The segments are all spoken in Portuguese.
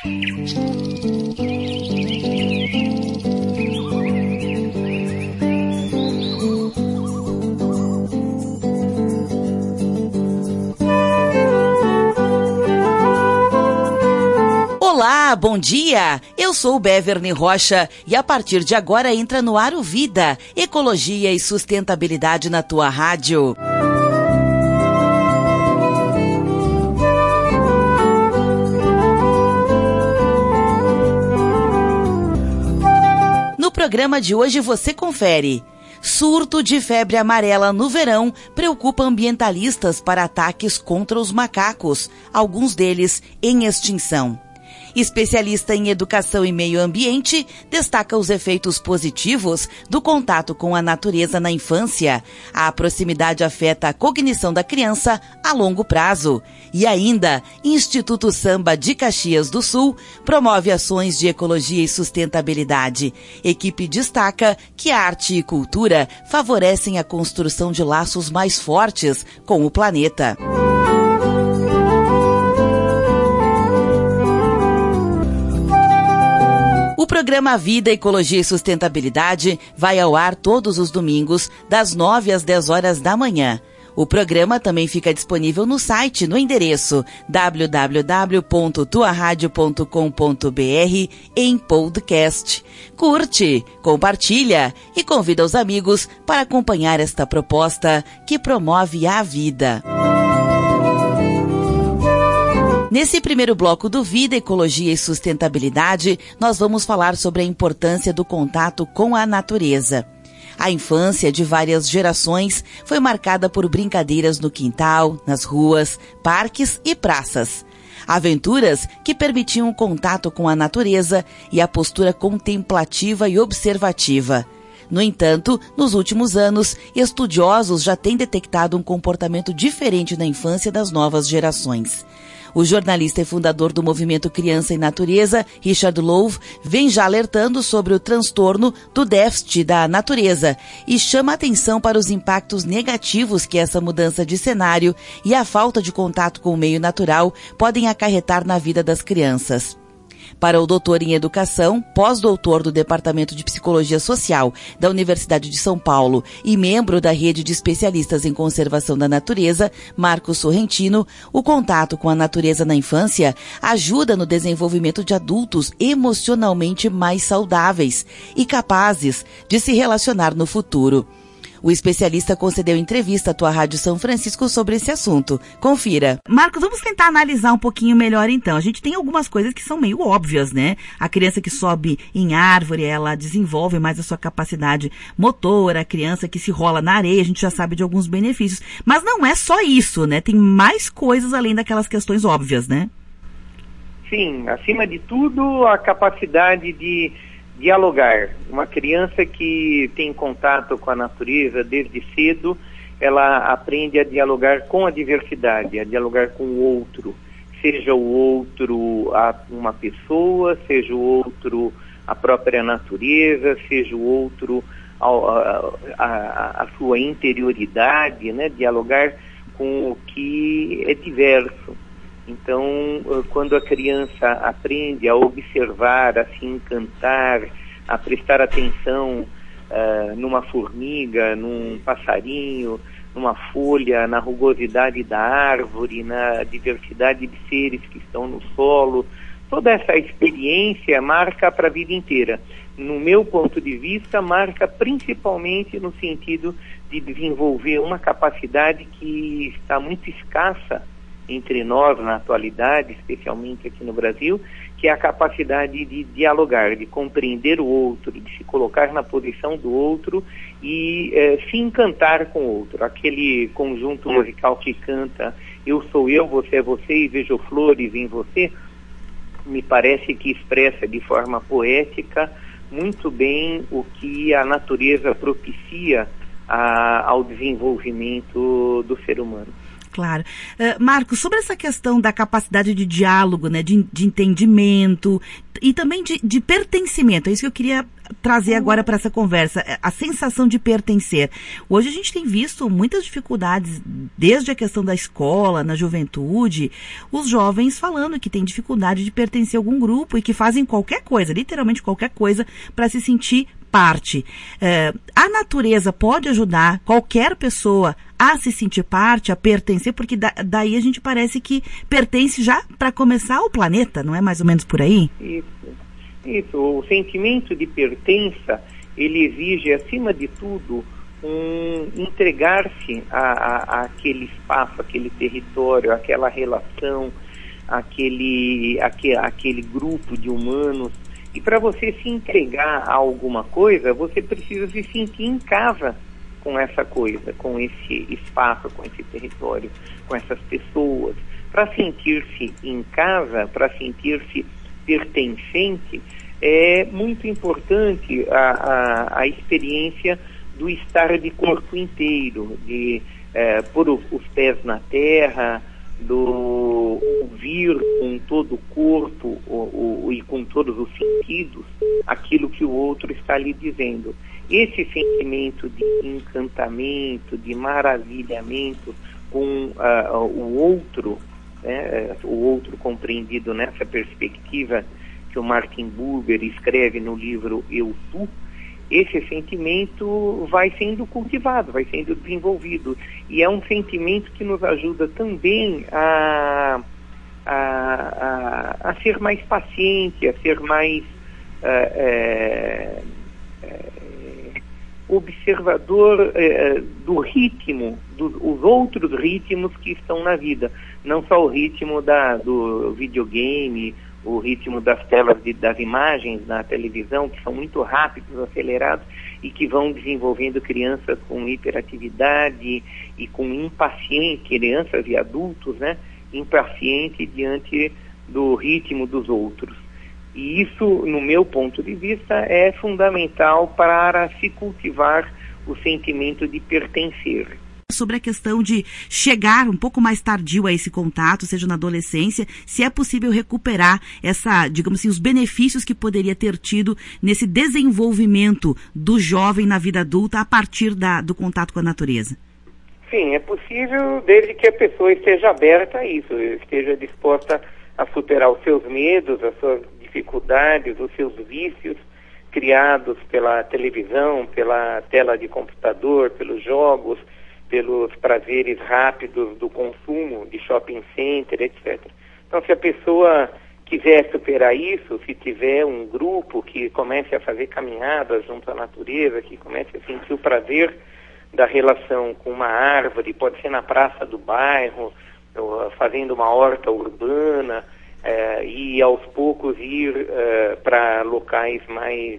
Olá, bom dia! Eu sou Beverly Rocha e a partir de agora entra no ar o Vida, Ecologia e Sustentabilidade na tua rádio. No programa de hoje você confere: surto de febre amarela no verão preocupa ambientalistas para ataques contra os macacos, alguns deles em extinção. Especialista em educação e meio ambiente, destaca os efeitos positivos do contato com a natureza na infância. A proximidade afeta a cognição da criança a longo prazo. E ainda, Instituto Samba de Caxias do Sul promove ações de ecologia e sustentabilidade. Equipe destaca que arte e cultura favorecem a construção de laços mais fortes com o planeta. O programa Vida, Ecologia e Sustentabilidade vai ao ar todos os domingos, das 9 às 10 horas da manhã. O programa também fica disponível no site, no endereço www.tuaradio.com.br em podcast. Curte, compartilha e convida os amigos para acompanhar esta proposta que promove a vida. Nesse primeiro bloco do Vida, Ecologia e Sustentabilidade, nós vamos falar sobre a importância do contato com a natureza. A infância de várias gerações foi marcada por brincadeiras no quintal, nas ruas, parques e praças. Aventuras que permitiam o contato com a natureza e a postura contemplativa e observativa. No entanto, nos últimos anos, estudiosos já têm detectado um comportamento diferente na infância das novas gerações. O jornalista e fundador do movimento Criança e Natureza, Richard Louv, vem já alertando sobre o transtorno do déficit da natureza e chama atenção para os impactos negativos que essa mudança de cenário e a falta de contato com o meio natural podem acarretar na vida das crianças. Para o doutor em educação, pós-doutor do Departamento de Psicologia Social da Universidade de São Paulo e membro da rede de especialistas em conservação da natureza, Marcos Sorrentino, o contato com a natureza na infância ajuda no desenvolvimento de adultos emocionalmente mais saudáveis e capazes de se relacionar no futuro. O especialista concedeu entrevista à tua Rádio São Francisco sobre esse assunto. Confira. Marcos, vamos tentar analisar um pouquinho melhor então. A gente tem algumas coisas que são meio óbvias, né? A criança que sobe em árvore, ela desenvolve mais a sua capacidade motora. A criança que se rola na areia, a gente já sabe de alguns benefícios. Mas não é só isso, né? Tem mais coisas além daquelas questões óbvias, né? Sim, acima de tudo, a capacidade de dialogar. Uma criança que tem contato com a natureza desde cedo, ela aprende a dialogar com a diversidade, a dialogar com o outro. Seja o outro uma pessoa, seja o outro a própria natureza, seja o outro a sua interioridade, né? Dialogar com o que é diverso. Então, quando a criança aprende a observar, a se encantar, a prestar atenção numa formiga, num passarinho, numa folha, na rugosidade da árvore, na diversidade de seres que estão no solo, toda essa experiência marca para a vida inteira. No meu ponto de vista, marca principalmente no sentido de desenvolver uma capacidade que está muito escassa entre nós na atualidade, especialmente aqui no Brasil, que é a capacidade de dialogar, de compreender o outro, de se colocar na posição do outro e se encantar com o outro. Aquele conjunto musical que canta "Eu sou eu, você é você e vejo flores em você", me parece que expressa de forma poética muito bem o que a natureza propicia ao desenvolvimento do ser humano. Claro. Marcos, sobre essa questão da capacidade de diálogo, né, de entendimento e também de pertencimento, é isso que eu queria trazer agora para essa conversa, a sensação de pertencer. Hoje a gente tem visto muitas dificuldades, desde a questão da escola, na juventude, os jovens falando que têm dificuldade de pertencer a algum grupo e que fazem qualquer coisa, literalmente qualquer coisa, para se sentir parte. A natureza pode ajudar qualquer pessoa a se sentir parte, a pertencer, porque daí a gente parece que pertence já para começar ao planeta, não é mais ou menos por aí? Isso. O sentimento de pertença, ele exige, acima de tudo, entregar-se àquele espaço, àquele território, àquela relação, àquele grupo de humanos. E para você se entregar a alguma coisa, você precisa se sentir em casa com essa coisa, com esse espaço, com esse território, com essas pessoas. Para sentir-se em casa, para sentir-se pertencente, é muito importante a experiência do estar de corpo inteiro, de pôr os pés na terra, do ouvir com todo o corpo e com todos os sentidos aquilo que o outro está lhe dizendo. Esse sentimento de encantamento, de maravilhamento com o outro, né, o outro compreendido nessa perspectiva que o Martin Buber escreve no livro Eu, Tu, esse sentimento vai sendo cultivado, vai sendo desenvolvido. E é um sentimento que nos ajuda também a ser mais paciente, a ser mais observador do ritmo, dos outros ritmos que estão na vida. Não só o ritmo do videogame, o ritmo das telas das imagens na televisão, que são muito rápidos, acelerados, e que vão desenvolvendo crianças com hiperatividade e com impaciência, crianças e adultos, né, impaciente diante do ritmo dos outros. E isso, no meu ponto de vista, é fundamental para se cultivar o sentimento de pertencer. Sobre a questão de chegar um pouco mais tardio a esse contato, seja na adolescência, se é possível recuperar digamos assim, os benefícios que poderia ter tido nesse desenvolvimento do jovem na vida adulta a partir do contato com a natureza. Sim, é possível desde que a pessoa esteja aberta a isso, esteja disposta a superar os seus medos, as suas dificuldades, os seus vícios criados pela televisão, pela tela de computador, pelos jogos, pelos prazeres rápidos do consumo, de shopping center, etc. Então, se a pessoa quiser superar isso, se tiver um grupo que comece a fazer caminhadas junto à natureza, que comece a sentir o prazer da relação com uma árvore, pode ser na praça do bairro, fazendo uma horta urbana, e aos poucos ir para locais mais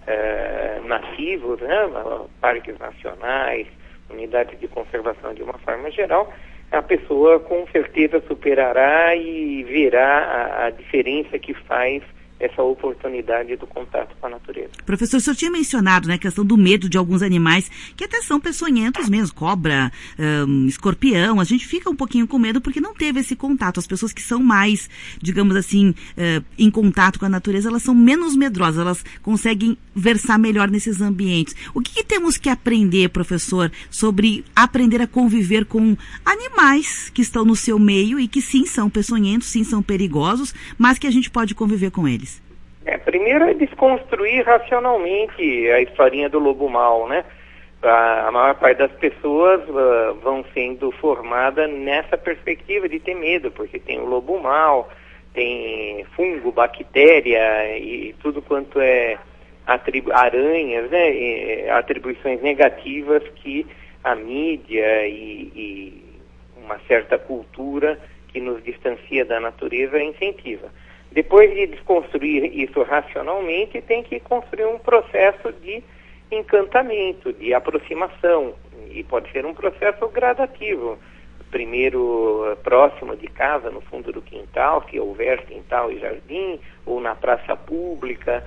nativos, né, parques nacionais, unidades de conservação de uma forma geral, a pessoa com certeza superará e verá a diferença que faz essa oportunidade do contato com a natureza. Professor, o senhor tinha mencionado, né, a questão do medo de alguns animais, que até são peçonhentos mesmo, cobra, escorpião, a gente fica um pouquinho com medo porque não teve esse contato. As pessoas que são mais, digamos assim, em contato com a natureza, elas são menos medrosas, elas conseguem versar melhor nesses ambientes. O que temos que aprender, professor, sobre aprender a conviver com animais que estão no seu meio e que sim são peçonhentos, sim são perigosos, mas que a gente pode conviver com eles? Primeiro é desconstruir racionalmente a historinha do lobo mau, né? A maior parte das pessoas vão sendo formadas nessa perspectiva de ter medo, porque tem o lobo mau, tem fungo, bactéria e tudo quanto é aranhas, né? Atribuições negativas que a mídia e uma certa cultura que nos distancia da natureza incentiva. Depois de desconstruir isso racionalmente, tem que construir um processo de encantamento, de aproximação, e pode ser um processo gradativo. Primeiro, próximo de casa, no fundo do quintal, que houver quintal e jardim, ou na praça pública,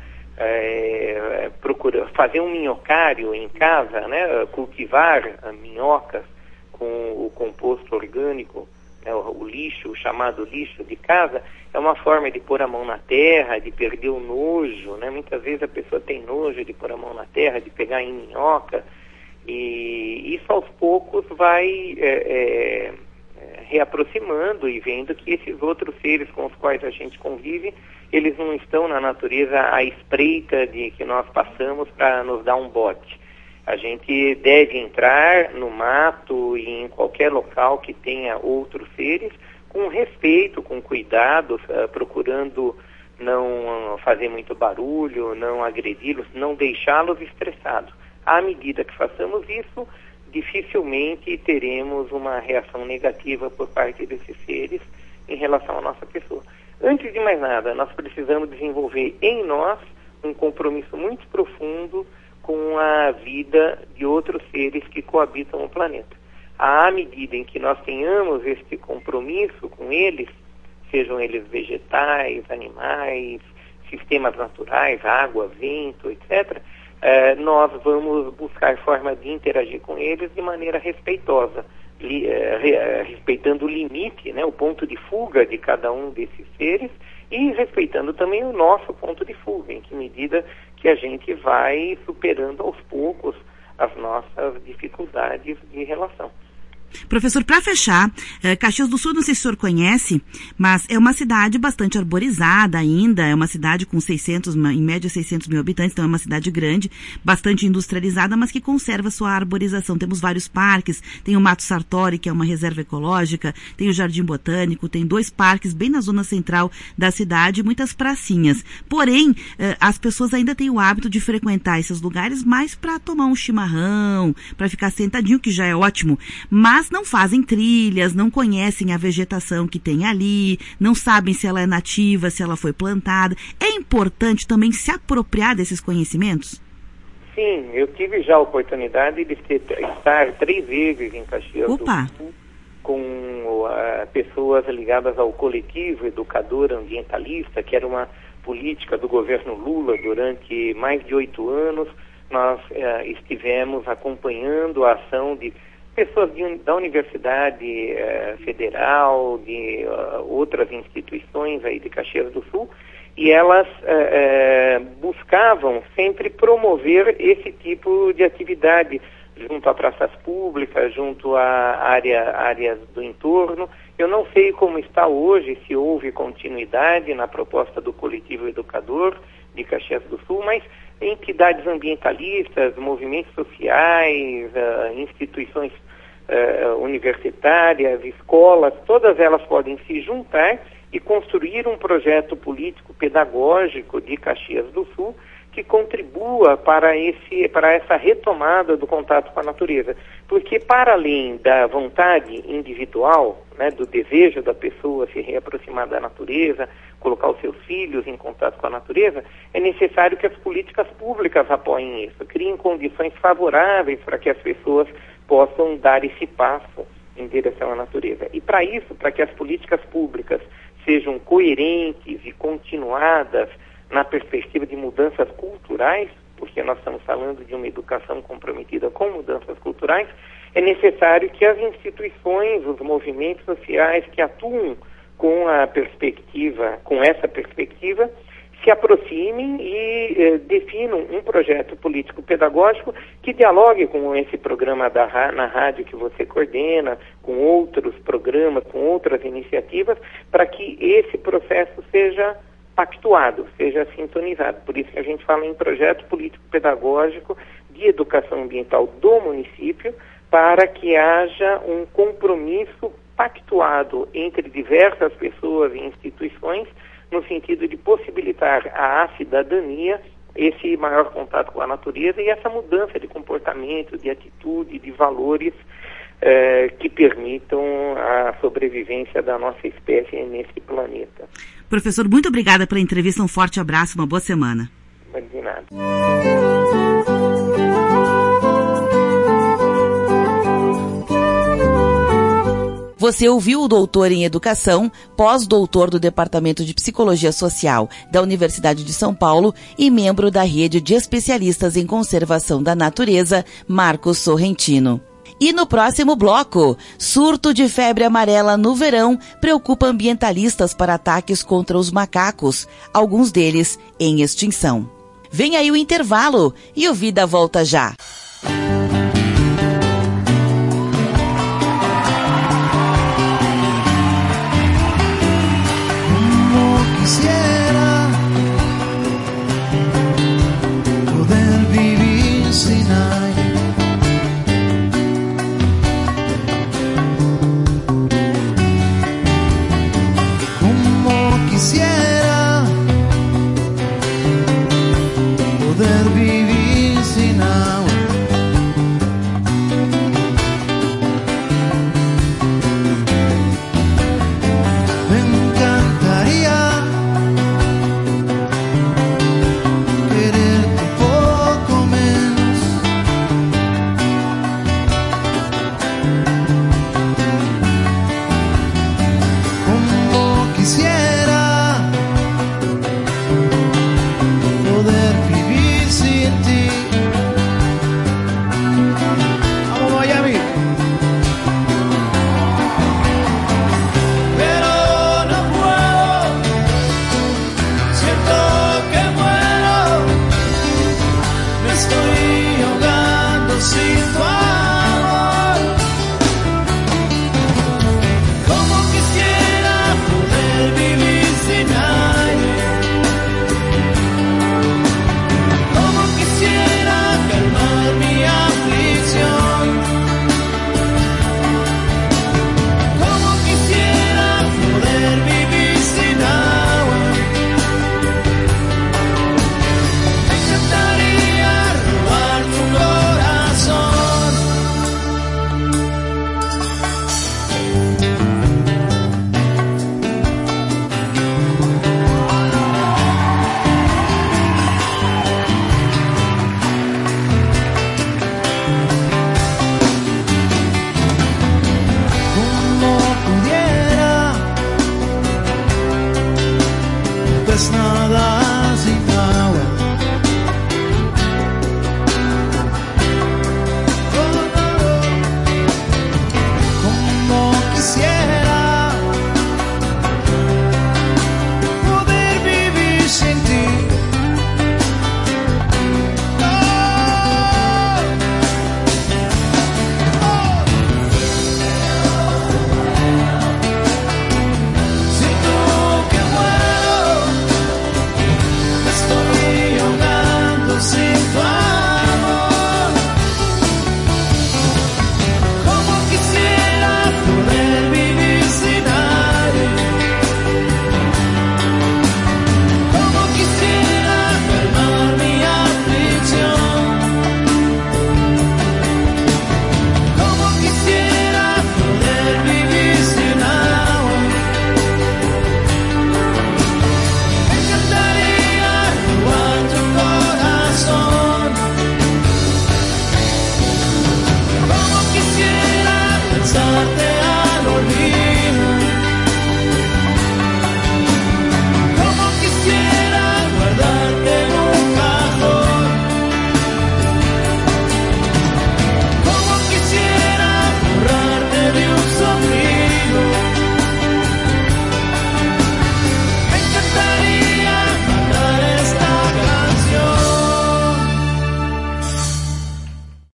procurar fazer um minhocário em casa, né? Cultivar minhocas com o composto orgânico, né, o lixo, o chamado lixo de casa, é uma forma de pôr a mão na terra, de perder o nojo, né? Muitas vezes a pessoa tem nojo de pôr a mão na terra, de pegar em minhoca, e isso aos poucos vai reaproximando e vendo que esses outros seres com os quais a gente convive, eles não estão na natureza à espreita de que nós passamos para nos dar um bote. A gente deve entrar no mato e em qualquer local que tenha outros seres com respeito, com cuidado, procurando não fazer muito barulho, não agredi-los, não deixá-los estressados. À medida que façamos isso, dificilmente teremos uma reação negativa por parte desses seres em relação à nossa pessoa. Antes de mais nada, nós precisamos desenvolver em nós um compromisso muito profundo com a vida de outros seres que coabitam o planeta. À medida em que nós tenhamos este compromisso com eles, sejam eles vegetais, animais, sistemas naturais, água, vento, etc., nós vamos buscar forma de interagir com eles de maneira respeitosa, respeitando o limite, né, o ponto de fuga de cada um desses seres e respeitando também o nosso ponto de fuga, em que medida que a gente vai superando aos poucos as nossas dificuldades de relação. Professor, para fechar, Caxias do Sul, não sei se o senhor conhece, mas é uma cidade bastante arborizada ainda, é uma cidade com em média 600 mil habitantes, então é uma cidade grande, bastante industrializada, mas que conserva sua arborização. Temos vários parques, tem o Mato Sartori, que é uma reserva ecológica, tem o Jardim Botânico, tem 2 parques bem na zona central da cidade, muitas pracinhas. Porém, as pessoas ainda têm o hábito de frequentar esses lugares mais para tomar um chimarrão, para ficar sentadinho, que já é ótimo, mas não fazem trilhas, não conhecem a vegetação que tem ali, não sabem se ela é nativa, se ela foi plantada. É importante também se apropriar desses conhecimentos? Sim, eu tive já a oportunidade de estar 3 vezes em Caxias do Sul com pessoas ligadas ao coletivo educador ambientalista, que era uma política do governo Lula durante mais de 8 anos. Nós estivemos acompanhando a ação de pessoas da Universidade Federal, de outras instituições aí de Caxias do Sul, e elas buscavam sempre promover esse tipo de atividade junto a praças públicas, junto a áreas do entorno. Eu não sei como está hoje, se houve continuidade na proposta do coletivo educador de Caxias do Sul, mas entidades ambientalistas, movimentos sociais, instituições universitárias, escolas, todas elas podem se juntar e construir um projeto político pedagógico de Caxias do Sul que contribua para essa retomada do contato com a natureza. Porque para além da vontade individual, né, do desejo da pessoa se reaproximar da natureza, colocar os seus filhos em contato com a natureza, é necessário que as políticas públicas apoiem isso, criem condições favoráveis para que as pessoas possam dar esse passo em direção à natureza. E para isso, para que as políticas públicas sejam coerentes e continuadas na perspectiva de mudanças culturais, porque nós estamos falando de uma educação comprometida com mudanças culturais, é necessário que as instituições, os movimentos sociais que atuam com essa perspectiva, se aproximem e definam um projeto político-pedagógico que dialogue com esse programa na rádio que você coordena, com outros programas, com outras iniciativas, para que esse processo seja pactuado, seja sintonizado. Por isso que a gente fala em projeto político-pedagógico de educação ambiental do município, para que haja um compromisso pactuado entre diversas pessoas e instituições, no sentido de possibilitar à cidadania esse maior contato com a natureza e essa mudança de comportamento, de atitude, de valores que permitam a sobrevivência da nossa espécie nesse planeta. Professor, muito obrigada pela entrevista, um forte abraço, uma boa semana. De nada. Você ouviu o doutor em Educação, pós-doutor do Departamento de Psicologia Social da Universidade de São Paulo e membro da Rede de Especialistas em Conservação da Natureza, Marcos Sorrentino. E no próximo bloco, surto de febre amarela no verão preocupa ambientalistas para ataques contra os macacos, alguns deles em extinção. Vem aí o intervalo e o Vida volta já.